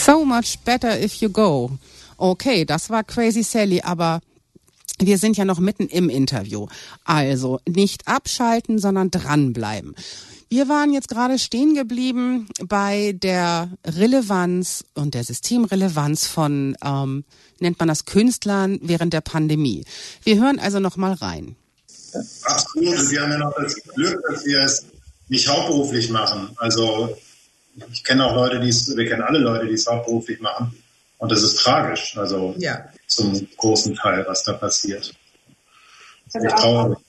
So much better if you go. Okay, das war Crazy Sally, aber wir sind ja noch mitten im Interview. Also nicht abschalten, sondern dranbleiben. Wir waren jetzt gerade stehen geblieben bei der Relevanz und der Systemrelevanz von, nennt man das, Künstlern während der Pandemie. Wir hören also noch mal rein. Absolut. Wir haben ja noch das Glück, dass wir es nicht hauptberuflich machen. Also ich kenne auch Leute, wir kennen alle Leute, die es hauptberuflich machen. Und das ist tragisch. Also zum großen Teil, was da passiert. Das ist echt traurig.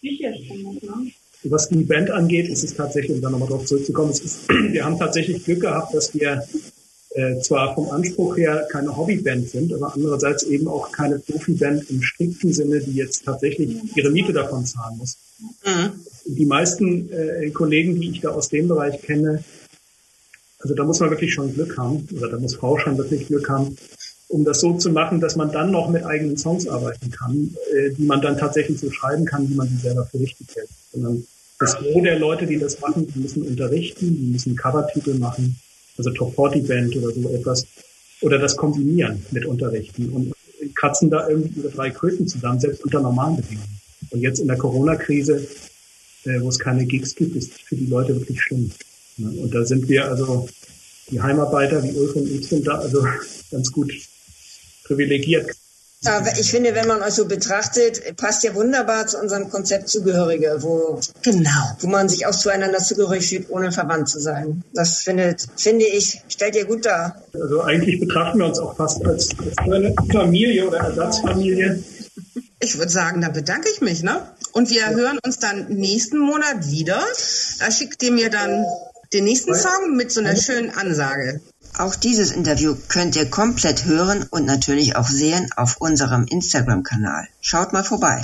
Was die Band angeht, ist es tatsächlich, um da nochmal drauf zurückzukommen, wir haben tatsächlich Glück gehabt, dass wir zwar vom Anspruch her keine Hobbyband sind, aber andererseits eben auch keine Profiband im strikten Sinne, die jetzt tatsächlich ihre Miete davon zahlen muss. Mhm. Die meisten Kollegen, die ich da aus dem Bereich kenne, also da muss man wirklich schon Glück haben, oder da muss Frau schon wirklich Glück haben, um das so zu machen, dass man dann noch mit eigenen Songs arbeiten kann, die man dann tatsächlich so schreiben kann, wie man sie selber für richtig hält. Sondern das Gros der Leute, die das machen, die müssen unterrichten, die müssen Covertitel machen, also Top 40 Band oder so etwas, oder das kombinieren mit Unterrichten und kratzen da irgendwie ihre 3 Kröten zusammen, selbst unter normalen Bedingungen. Und jetzt in der Corona-Krise, wo es keine Gigs gibt, ist für die Leute wirklich schlimm. Und da sind wir also, die Heimarbeiter wie Ulf und ich sind da also ganz gut privilegiert. Aber ich finde, wenn man euch so betrachtet, passt ja wunderbar zu unserem Konzept Zugehörige, wo man sich auch zueinander zugehörig fühlt, ohne verwandt zu sein. Das finde ich, stellt ihr gut dar. Also eigentlich betrachten wir uns auch fast als eine Familie oder Ersatzfamilie. Ich würde sagen, da bedanke ich mich, ne? Und wir hören uns dann nächsten Monat wieder. Da schickt ihr mir dann den nächsten Song mit so einer schönen Ansage. Auch dieses Interview könnt ihr komplett hören und natürlich auch sehen auf unserem Instagram-Kanal. Schaut mal vorbei.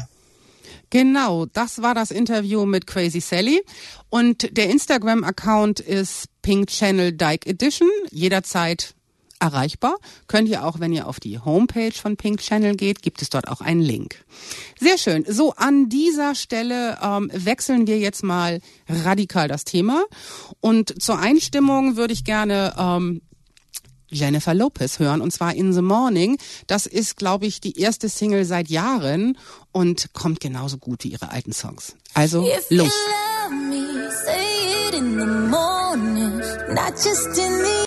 Genau, das war das Interview mit Crazy Sally. Und der Instagram-Account ist Pink Channel Dyke Edition, jederzeit erreichbar. Könnt ihr auch, wenn ihr auf die Homepage von Pink Channel geht, gibt es dort auch einen Link. Sehr schön. So, an dieser Stelle wechseln wir jetzt mal radikal das Thema. Und zur Einstimmung würde ich gerne Jennifer Lopez hören, und zwar In the Morning. Das ist, glaube ich, die erste Single seit Jahren und kommt genauso gut wie ihre alten Songs. Also, los!